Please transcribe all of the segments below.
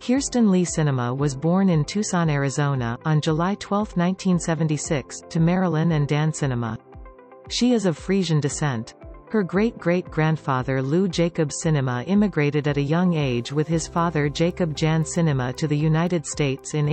Kirsten Lee Sinema was born in Tucson, Arizona, on July 12, 1976, to Marilyn and Dan Sinema. She is of Frisian descent. Her great-great-grandfather Lou Jacob Sinema immigrated at a young age with his father Jacob Jan Sinema to the United States in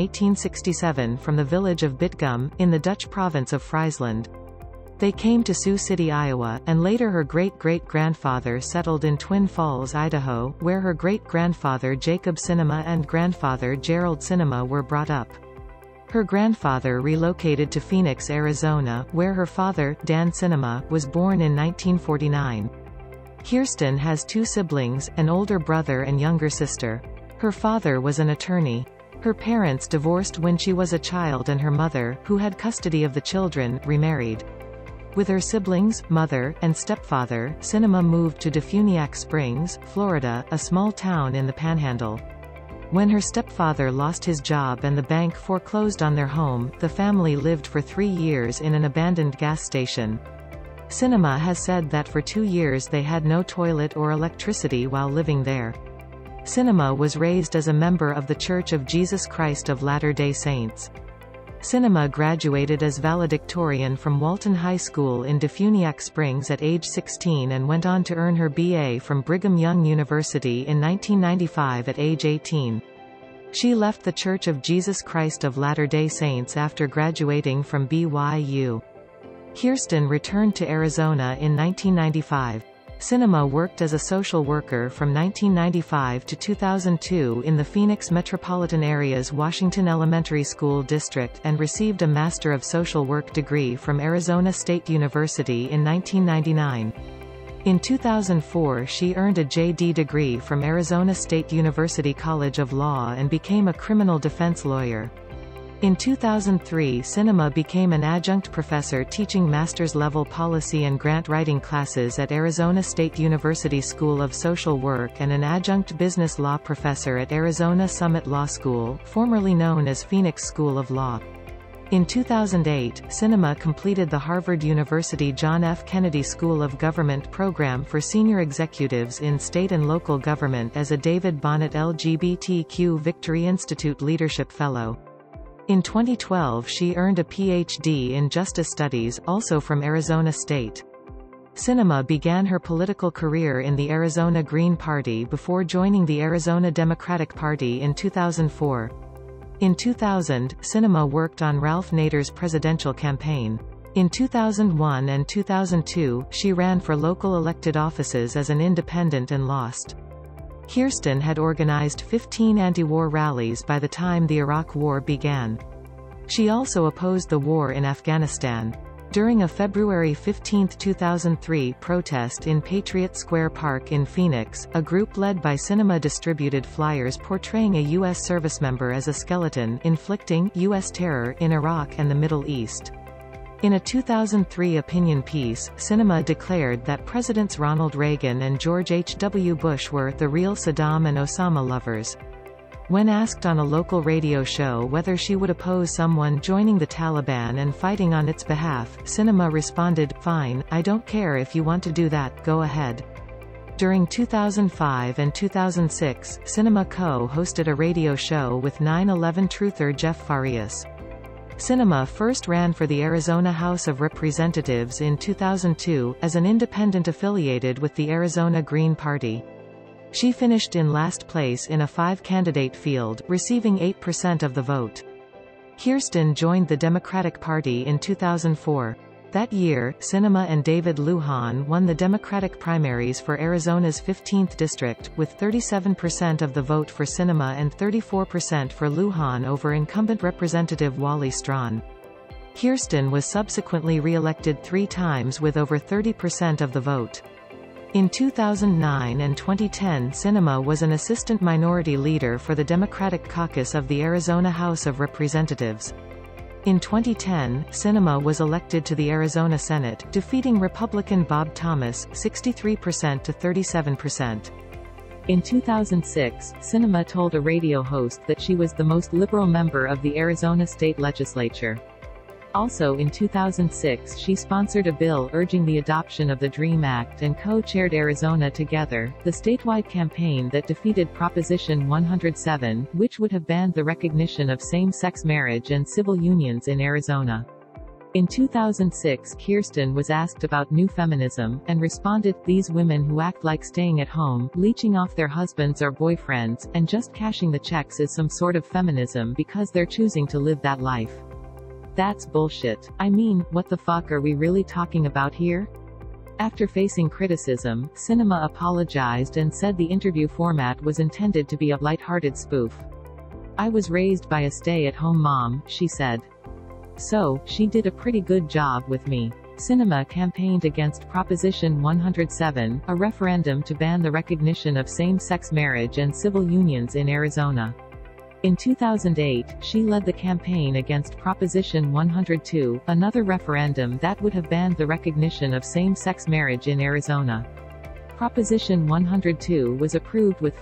1867 from the village of Bitgum, in the Dutch province of Friesland. They came to Sioux City, Iowa, and later her great-great-grandfather settled in Twin Falls, Idaho, where her great-grandfather Jacob Sinema and grandfather Gerald Sinema were brought up. Her grandfather relocated to Phoenix, Arizona, where her father, Dan Sinema, was born in 1949. Kirsten has two siblings, an older brother and younger sister. Her father was an attorney. Her parents divorced when she was a child, and her mother, who had custody of the children, remarried. With her siblings, mother, and stepfather, Sinema moved to Defuniak Springs, Florida, a small town in the Panhandle. When her stepfather lost his job and the bank foreclosed on their home, the family lived for 3 years in an abandoned gas station. Sinema has said that for 2 years they had no toilet or electricity while living there. Sinema was raised as a member of the Church of Jesus Christ of Latter-day Saints. Sinema graduated as valedictorian from Walton High School in Defuniak Springs at age 16 and went on to earn her BA from Brigham Young University in 1995 at age 18. She left the Church of Jesus Christ of Latter-day Saints after graduating from BYU. Kirsten returned to Arizona in 1995. Sinema worked as a social worker from 1995 to 2002 in the Phoenix metropolitan area's Washington Elementary School District and received a Master of Social Work degree from Arizona State University in 1999. In 2004 she earned a JD degree from Arizona State University College of Law and became a criminal defense lawyer. In 2003 Sinema became an adjunct professor teaching master's-level policy and grant writing classes at Arizona State University School of Social Work and an adjunct business law professor at Arizona Summit Law School, formerly known as Phoenix School of Law. In 2008, Sinema completed the Harvard University John F. Kennedy School of Government program for senior executives in state and local government as a David Bonnet LGBTQ Victory Institute Leadership Fellow. In 2012 she earned a Ph.D. in Justice Studies, also from Arizona State. Sinema began her political career in the Arizona Green Party before joining the Arizona Democratic Party in 2004. In 2000, Sinema worked on Ralph Nader's presidential campaign. In 2001 and 2002, she ran for local elected offices as an independent and lost. Kirsten had organized 15 anti-war rallies by the time the Iraq War began. She also opposed the war in Afghanistan. During a February 15, 2003 protest in Patriot Square Park in Phoenix, a group led by Sinema distributed flyers portraying a U.S. service member as a skeleton, inflicting U.S. terror in Iraq and the Middle East. In a 2003 opinion piece, Sinema declared that Presidents Ronald Reagan and George H.W. Bush were the real Saddam and Osama lovers. When asked on a local radio show whether she would oppose someone joining the Taliban and fighting on its behalf, Sinema responded, "Fine, I don't care if you want to do that, go ahead." During 2005 and 2006, Sinema co-hosted a radio show with 9/11 truther Jeff Farias. Sinema first ran for the Arizona House of Representatives in 2002, as an independent affiliated with the Arizona Green Party. She finished in last place in a 5-candidate field, receiving 8% of the vote. Kirsten joined the Democratic Party in 2004. That year, Sinema and David Lujan won the Democratic primaries for Arizona's 15th district, with 37% of the vote for Sinema and 34% for Lujan over incumbent Representative Wally Strawn. Kirsten was subsequently re-elected 3 times with over 30% of the vote. In 2009 and 2010 Sinema was an assistant minority leader for the Democratic caucus of the Arizona House of Representatives. In 2010, Sinema was elected to the Arizona Senate, defeating Republican Bob Thomas, 63% to 37%. In 2006, Sinema told a radio host that she was the most liberal member of the Arizona state legislature. Also in 2006 she sponsored a bill urging the adoption of the DREAM Act and co-chaired Arizona Together, the statewide campaign that defeated Proposition 107, which would have banned the recognition of same-sex marriage and civil unions in Arizona. In 2006 Kirsten was asked about new feminism, and responded, "These women who act like staying at home, leeching off their husbands or boyfriends, and just cashing the checks is some sort of feminism because they're choosing to live that life. That's bullshit. I mean, what the fuck are we really talking about here?" After facing criticism, Sinema apologized and said the interview format was intended to be a lighthearted spoof. "I was raised by a stay-at-home mom," she said. "So, she did a pretty good job with me." Sinema campaigned against Proposition 107, a referendum to ban the recognition of same-sex marriage and civil unions in Arizona. In 2008, she led the campaign against Proposition 102, another referendum that would have banned the recognition of same-sex marriage in Arizona. Proposition 102 was approved with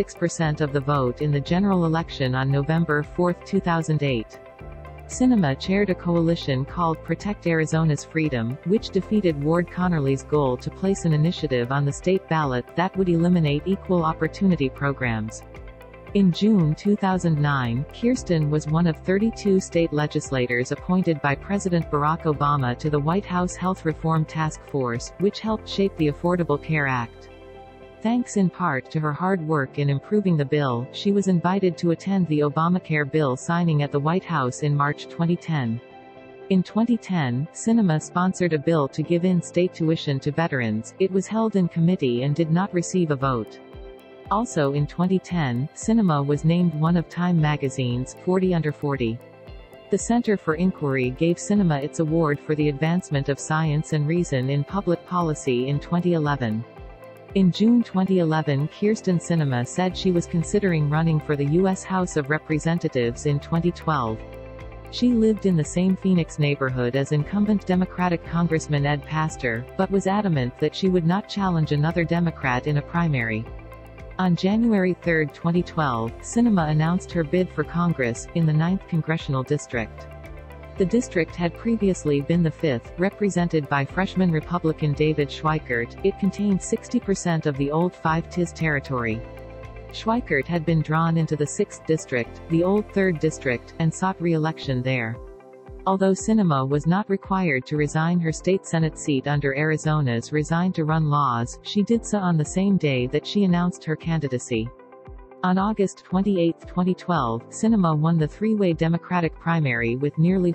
56% of the vote in the general election on November 4, 2008. Sinema chaired a coalition called Protect Arizona's Freedom, which defeated Ward Connerly's goal to place an initiative on the state ballot that would eliminate equal opportunity programs. In June 2009, Kirsten was one of 32 state legislators appointed by President Barack Obama to the White House Health Reform Task Force, which helped shape the Affordable Care Act. Thanks in part to her hard work in improving the bill, she was invited to attend the Obamacare bill signing at the White House in March 2010. In 2010, Sinema sponsored a bill to give in-state tuition to veterans. It was held in committee and did not receive a vote. Also in 2010, Sinema was named one of Time magazine's 40 Under 40. The Center for Inquiry gave Sinema its award for the advancement of science and reason in public policy in 2011. In June 2011, Kirsten Sinema said she was considering running for the U.S. House of Representatives in 2012. She lived in the same Phoenix neighborhood as incumbent Democratic Congressman Ed Pastor, but was adamant that she would not challenge another Democrat in a primary. On January 3, 2012, Sinema announced her bid for Congress, in the 9th Congressional District. The district had previously been the 5th, represented by freshman Republican David Schweikert. It contained 60% of the old 5 TIS territory. Schweikert had been drawn into the 6th district, the old 3rd district, and sought re-election there. Although Sinema was not required to resign her state Senate seat under Arizona's Resign to Run laws, she did so on the same day that she announced her candidacy. On August 28, 2012, Sinema won the three-way Democratic primary with nearly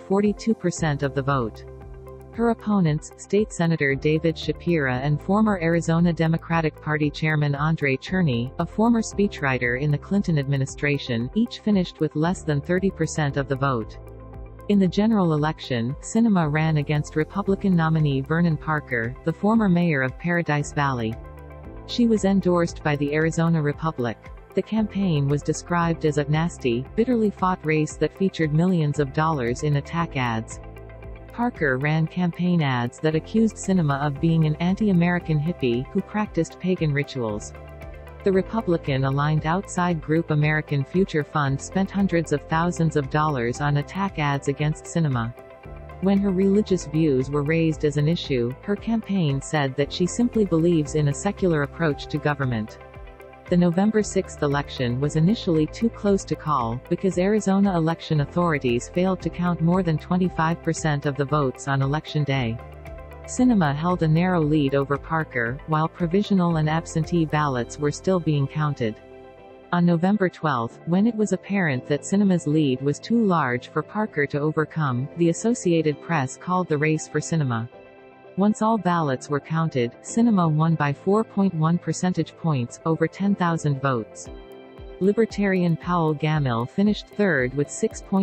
42% of the vote. Her opponents, State Senator David Shapira and former Arizona Democratic Party Chairman Andre Cherney, a former speechwriter in the Clinton administration, each finished with less than 30% of the vote. In the general election, Sinema ran against Republican nominee Vernon Parker, the former mayor of Paradise Valley. She was endorsed by the Arizona Republic. The campaign was described as a nasty, bitterly fought race that featured millions of dollars in attack ads. Parker ran campaign ads that accused Sinema of being an anti-American hippie who practiced pagan rituals. The Republican-aligned outside group American Future Fund spent hundreds of thousands of dollars on attack ads against Sinema. When her religious views were raised as an issue, her campaign said that she simply believes in a secular approach to government. The November 6 election was initially too close to call, because Arizona election authorities failed to count more than 25% of the votes on Election Day. Sinema held a narrow lead over Parker, while provisional and absentee ballots were still being counted. On November 12, when it was apparent that Sinema's lead was too large for Parker to overcome, the Associated Press called the race for Sinema. Once all ballots were counted, Sinema won by 4.1 percentage points, over 10,000 votes. Libertarian Powell Gammill finished third with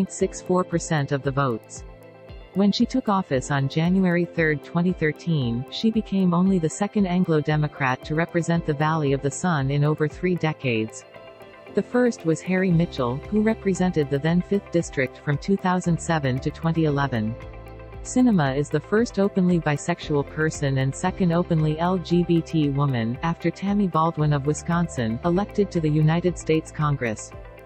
6.64% of the votes. When she took office on January 3, 2013, she became only the second Anglo-Democrat to represent the Valley of the Sun in over 3 decades. The first was Harry Mitchell, who represented the then 5th District from 2007 to 2011. Sinema is the first openly bisexual person and second openly LGBT woman, after Tammy Baldwin of Wisconsin, elected to the United States Congress.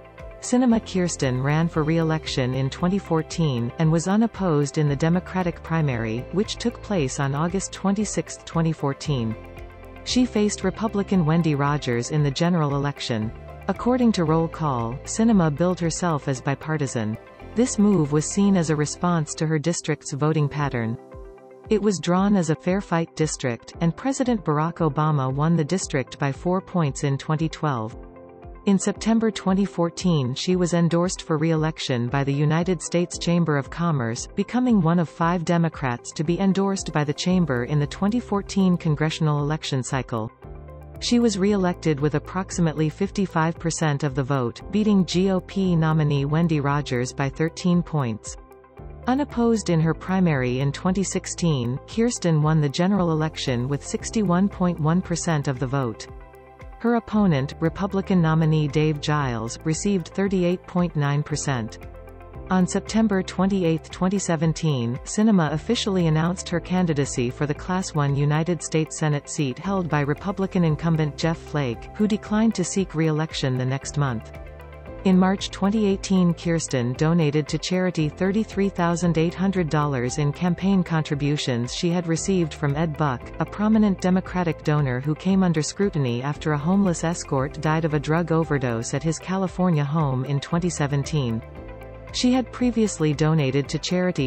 Sinema Kirsten ran for re-election in 2014, and was unopposed in the Democratic primary, which took place on August 26, 2014. She faced Republican Wendy Rogers in the general election. According to Roll Call, Sinema billed herself as bipartisan. This move was seen as a response to her district's voting pattern. It was drawn as a fair fight district, and President Barack Obama won the district by 4 points in 2012. In September 2014 she was endorsed for re-election by the United States Chamber of Commerce, becoming one of 5 Democrats to be endorsed by the chamber in the 2014 congressional election cycle. She was re-elected with approximately 55% of the vote, beating GOP nominee Wendy Rogers by 13 points. Unopposed in her primary in 2016, Kirsten won the general election with 61.1% of the vote. Her opponent, Republican nominee Dave Giles, received 38.9%. On September 28, 2017, Sinema officially announced her candidacy for the Class I United States Senate seat held by Republican incumbent Jeff Flake, who declined to seek re-election the next month. In March 2018, Kirsten donated to charity $33,800 in campaign contributions she had received from Ed Buck, a prominent Democratic donor who came under scrutiny after a homeless escort died of a drug overdose at his California home in 2017. She had previously donated to charity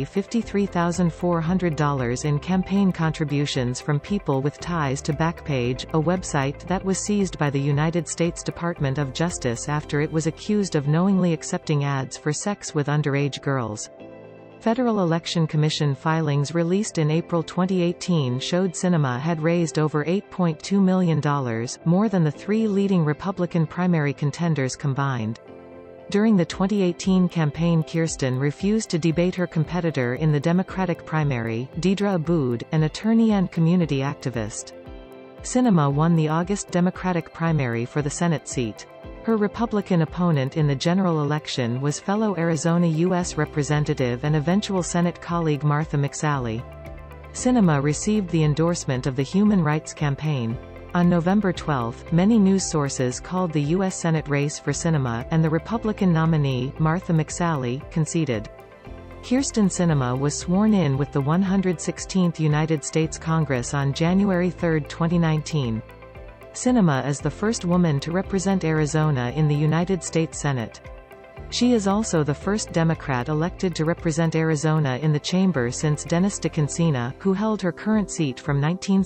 $53,400 in campaign contributions from people with ties to Backpage, a website that was seized by the United States Department of Justice after it was accused of knowingly accepting ads for sex with underage girls. Federal Election Commission filings released in April 2018 showed Sinema had raised over $8.2 million, more than the 3 leading Republican primary contenders combined. During the 2018 campaign, Kirsten refused to debate her competitor in the Democratic primary, Deidre Aboud, an attorney and community activist. Sinema won the August Democratic primary for the Senate seat. Her Republican opponent in the general election was fellow Arizona U.S. Representative and eventual Senate colleague Martha McSally. Sinema received the endorsement of the Human Rights Campaign. On November 12, many news sources called the U.S. Senate race for Sinema, and the Republican nominee, Martha McSally, conceded. Kirsten Sinema was sworn in with the 116th United States Congress on January 3, 2019. Sinema is the first woman to represent Arizona in the United States Senate. She is also the first Democrat elected to represent Arizona in the chamber since Dennis DeConcini, who held her current seat from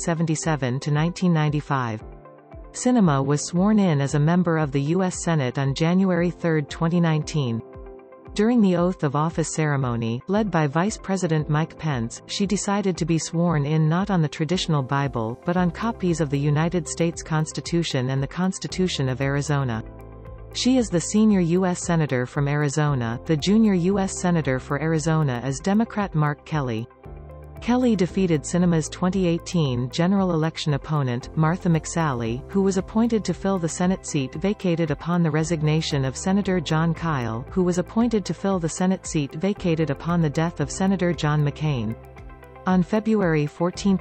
1977 to 1995. Sinema was sworn in as a member of the U.S. Senate on January 3, 2019. During the oath of office ceremony, led by Vice President Mike Pence, she decided to be sworn in not on the traditional Bible, but on copies of the United States Constitution and the Constitution of Arizona. She is the senior U.S. Senator from Arizona. The junior U.S. Senator for Arizona is Democrat Mark Kelly. Kelly defeated Sinema's 2018 general election opponent, Martha McSally, who was appointed to fill the Senate seat vacated upon the resignation of Senator Jon Kyl, who was appointed to fill the Senate seat vacated upon the death of Senator John McCain. On February 14,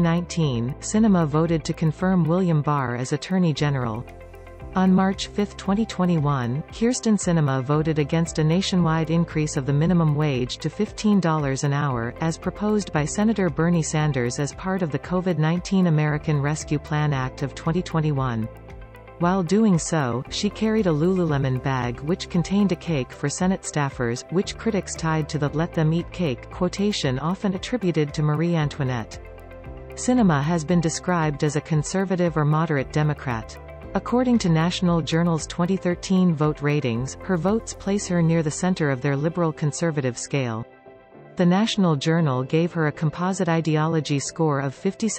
2019, Sinema voted to confirm William Barr as Attorney General. On March 5, 2021, Kirsten Sinema voted against a nationwide increase of the minimum wage to $15 an hour, as proposed by Senator Bernie Sanders as part of the COVID-19 American Rescue Plan Act of 2021. While doing so, she carried a Lululemon bag which contained a cake for Senate staffers, which critics tied to the "let them eat cake" quotation often attributed to Marie Antoinette. Sinema has been described as a conservative or moderate Democrat. According to National Journal's 2013 vote ratings, her votes place her near the center of their liberal-conservative scale. The National Journal gave her a composite ideology score of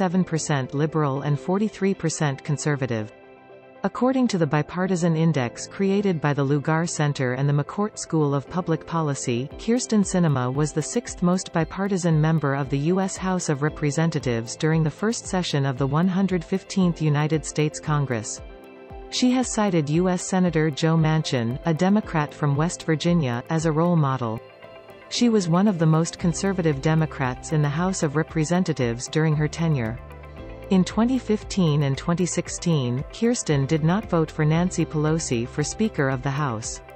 57% liberal and 43% conservative. According to the Bipartisan Index created by the Lugar Center and the McCourt School of Public Policy, Kirsten Sinema was the 6th most bipartisan member of the U.S. House of Representatives during the first session of the 115th United States Congress. She has cited U.S. Senator Joe Manchin, a Democrat from West Virginia, as a role model. She was one of the most conservative Democrats in the House of Representatives during her tenure. In 2015 and 2016, Kirsten did not vote for Nancy Pelosi for Speaker of the House.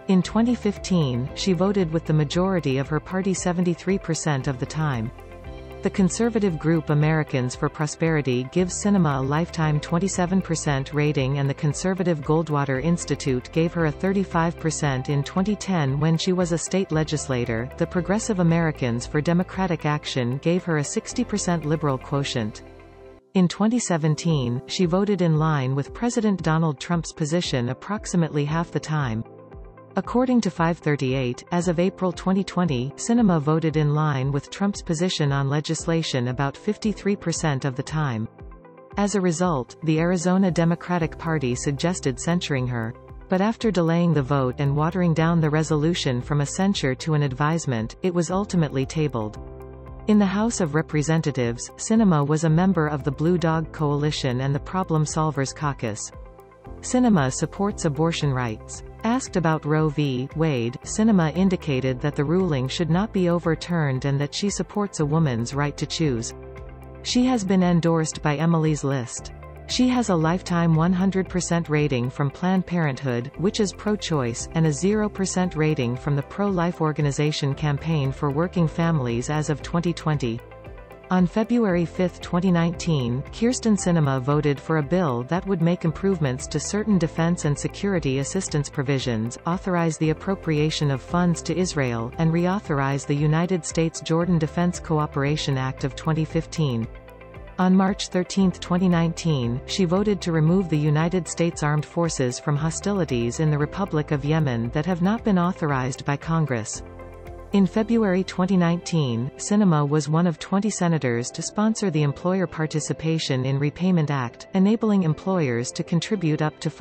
In 2015, she voted with the majority of her party 73% of the time. The conservative group Americans for Prosperity gives Sinema a lifetime 27% rating, and the conservative Goldwater Institute gave her a 35% in 2010 when she was a state legislator. The Progressive Americans for Democratic Action gave her a 60% liberal quotient. In 2017, she voted in line with President Donald Trump's position approximately half the time. According to 538, as of April 2020, Sinema voted in line with Trump's position on legislation about 53% of the time. As a result, the Arizona Democratic Party suggested censuring her. But after delaying the vote and watering down the resolution from a censure to an advisement, it was ultimately tabled. In the House of Representatives, Sinema was a member of the Blue Dog Coalition and the Problem Solvers Caucus. Sinema supports abortion rights. Asked about Roe v. Wade, Sinema indicated that the ruling should not be overturned and that she supports a woman's right to choose. She has been endorsed by Emily's List. She has a lifetime 100% rating from Planned Parenthood, which is pro-choice, and a 0% rating from the pro-life organization Campaign for Working Families as of 2020. On February 5, 2019, Kyrsten Sinema voted for a bill that would make improvements to certain defense and security assistance provisions, authorize the appropriation of funds to Israel, and reauthorize the United States-Jordan Defense Cooperation Act of 2015. On March 13, 2019, she voted to remove the United States Armed Forces from hostilities in the Republic of Yemen that have not been authorized by Congress. In February 2019, Sinema was one of 20 senators to sponsor the Employer Participation in Repayment Act, enabling employers to contribute up to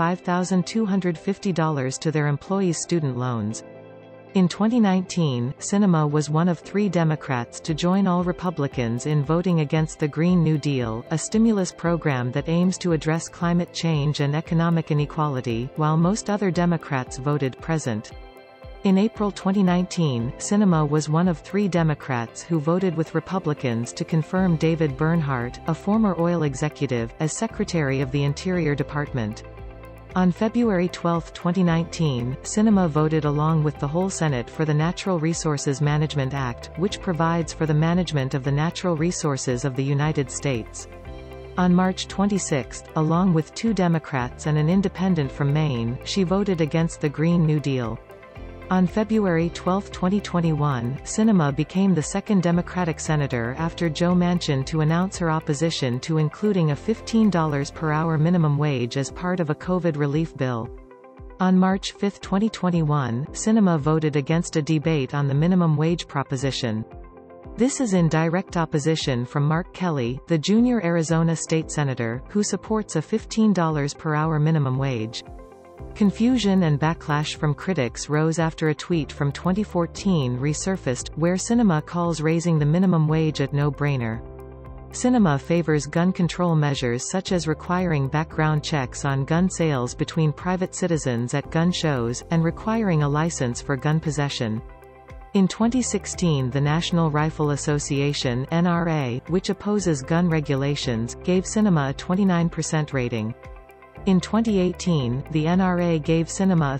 $5,250 to their employees' student loans. In 2019, Sinema was one of 3 Democrats to join all Republicans in voting against the Green New Deal, a stimulus program that aims to address climate change and economic inequality, while most other Democrats voted present. In April 2019, Sinema was one of 3 Democrats who voted with Republicans to confirm David Bernhardt, a former oil executive, as Secretary of the Interior Department. On February 12, 2019, Sinema voted along with the whole Senate for the Natural Resources Management Act, which provides for the management of the natural resources of the United States. On March 26, along with 2 Democrats and an independent from Maine, she voted against the Green New Deal. On February 12, 2021, Sinema became the second Democratic senator after Joe Manchin to announce her opposition to including a $15 per hour minimum wage as part of a COVID relief bill. On March 5, 2021, Sinema voted against a debate on the minimum wage proposition. This is in direct opposition from Mark Kelly, the junior Arizona state senator, who supports a $15 per hour minimum wage. Confusion and backlash from critics rose after a tweet from 2014 resurfaced, where Sinema calls raising the minimum wage a no-brainer. Sinema favors gun control measures such as requiring background checks on gun sales between private citizens at gun shows, and requiring a license for gun possession. In 2016, the National Rifle Association (NRA), which opposes gun regulations, gave Sinema a 29% rating. In 2018, the NRA gave Sinema a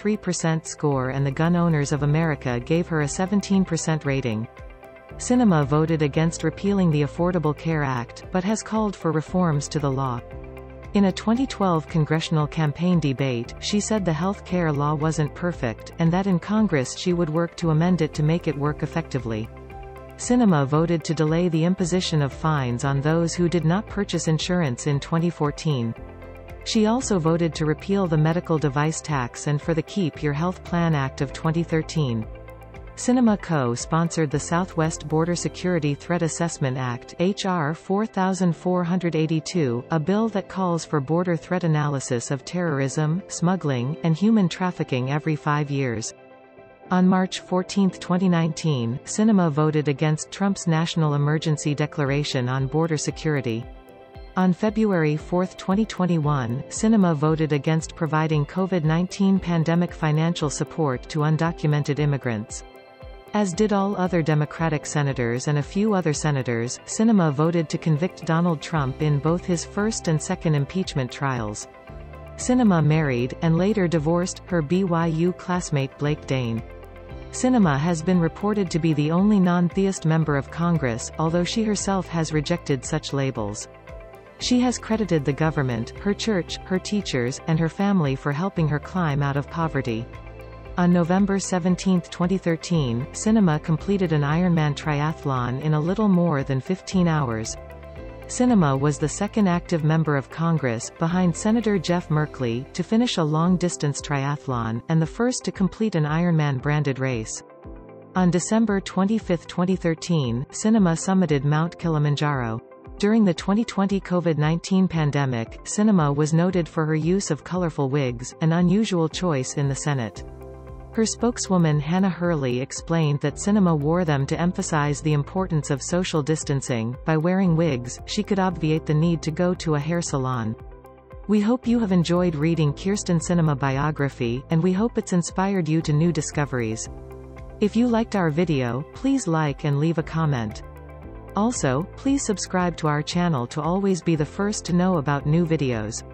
33% score and the Gun Owners of America gave her a 17% rating. Sinema voted against repealing the Affordable Care Act, but has called for reforms to the law. In a 2012 congressional campaign debate, she said the health care law wasn't perfect, and that in Congress she would work to amend it to make it work effectively. Sinema voted to delay the imposition of fines on those who did not purchase insurance in 2014. She also voted to repeal the medical device tax and for the Keep Your Health Plan Act of 2013. Sinema co-sponsored the Southwest Border Security Threat Assessment Act (H.R. 4482), a bill that calls for border threat analysis of terrorism, smuggling, and human trafficking every 5 years. On March 14, 2019, Sinema voted against Trump's national emergency declaration on border security. On February 4, 2021, Sinema voted against providing COVID-19 pandemic financial support to undocumented immigrants. As did all other Democratic senators and a few other senators, Sinema voted to convict Donald Trump in both his first and second impeachment trials. Sinema married, and later divorced, her BYU classmate Blake Dane. Sinema has been reported to be the only non-theist member of Congress, although she herself has rejected such labels. She has credited the government, her church, her teachers, and her family for helping her climb out of poverty. On November 17, 2013, Sinema completed an Ironman triathlon in a little more than 15 hours. Sinema was the second active member of Congress, behind Senator Jeff Merkley, to finish a long-distance triathlon, and the first to complete an Ironman-branded race. On December 25, 2013, Sinema summited Mount Kilimanjaro. During the 2020 COVID-19 pandemic, Sinema was noted for her use of colorful wigs, an unusual choice in the Senate. Her spokeswoman Hannah Hurley explained that Sinema wore them to emphasize the importance of social distancing. By wearing wigs, she could obviate the need to go to a hair salon. We hope you have enjoyed reading Kyrsten Sinema biography, and we hope it's inspired you to new discoveries. If you liked our video, please like and leave a comment. Also, please subscribe to our channel to always be the first to know about new videos.